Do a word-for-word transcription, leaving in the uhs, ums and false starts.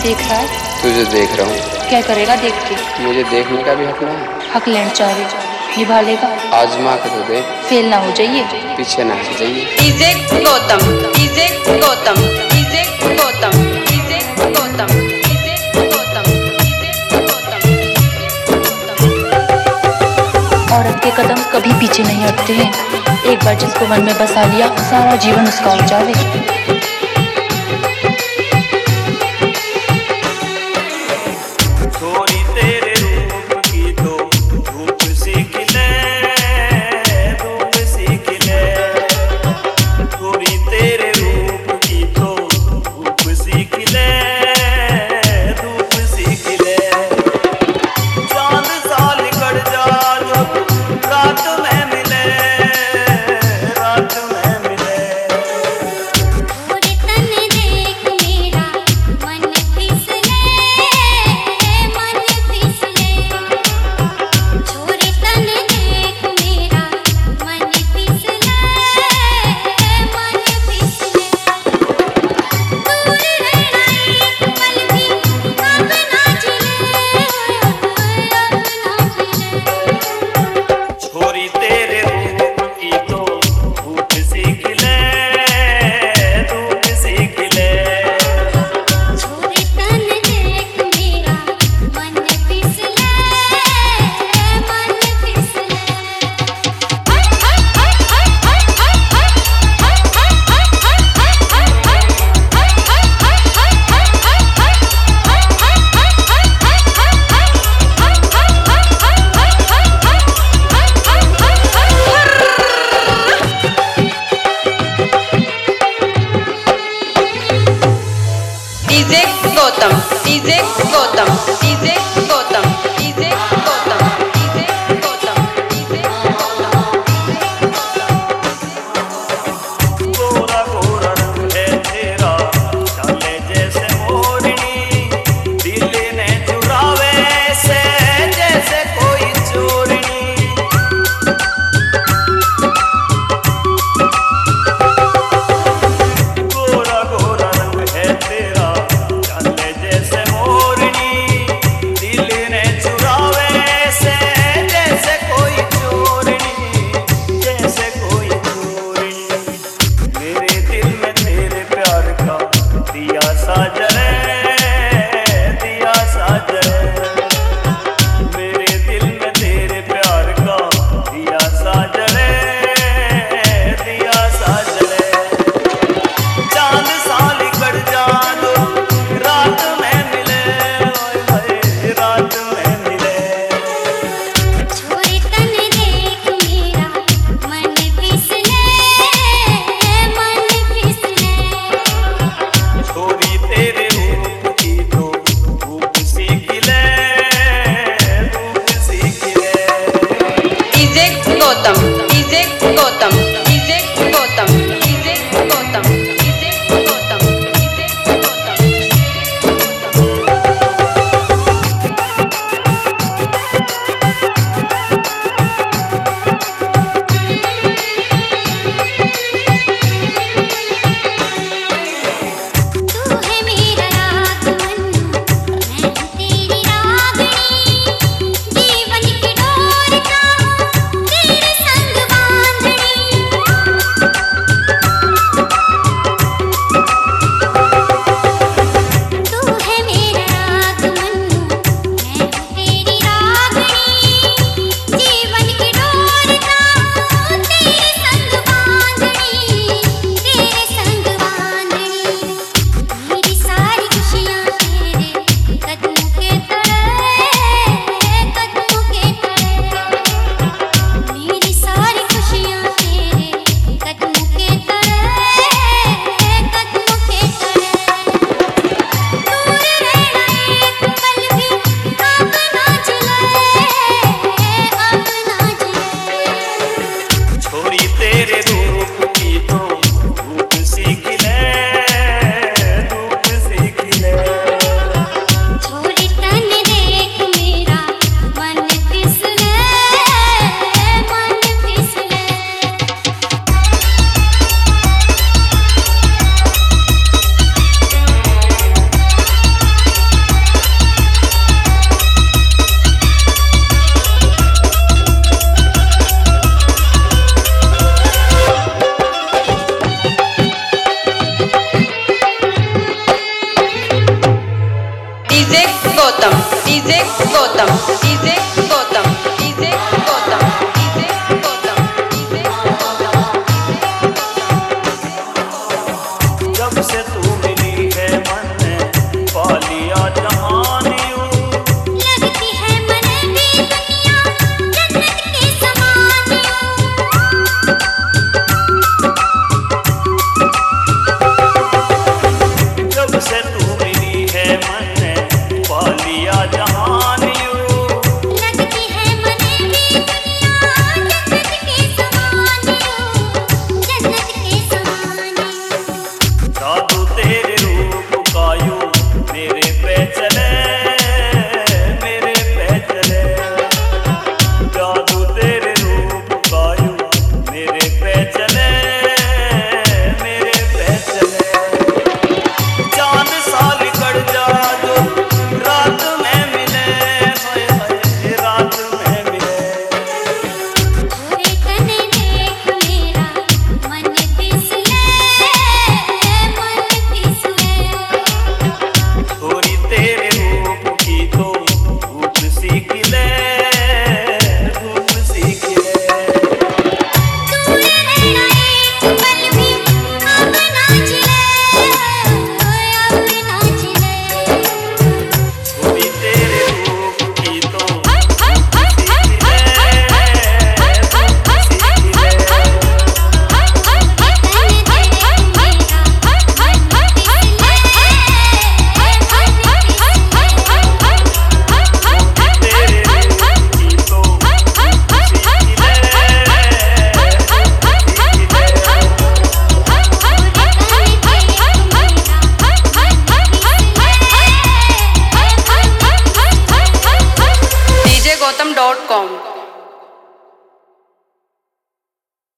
देख रहा है? तुझे देख रहा हूँ। क्या करेगा देख के? मुझे देखने का भी हक ना है। हक लेना चाह रही, निभा लेगा? आजमा के तो देख, फेल ना हो जाइए, पीछे ना हट जाइए। D J Gautam, D J Gautam, D J Gautam, D J Gautam, D J Gautam, D J Gautam. औरत के कदम कभी पीछे नहीं हटते हैं। एक बार जिसको मन में बसा लिया, सारा जीवन उसका हो जावे। D J Gautam, D J Gautam, D J Gautam, D J Gautam, D J Gautam, D J Gautam. गोरा गोरा रंग है तेरा, चाले जैसे मोरनी, दिल ने चुरावे से जैसे कोई चोरनी। गोरा गोरा रंग है तेरा, चाले जैसे मोरनी, दिल डीजे गौतम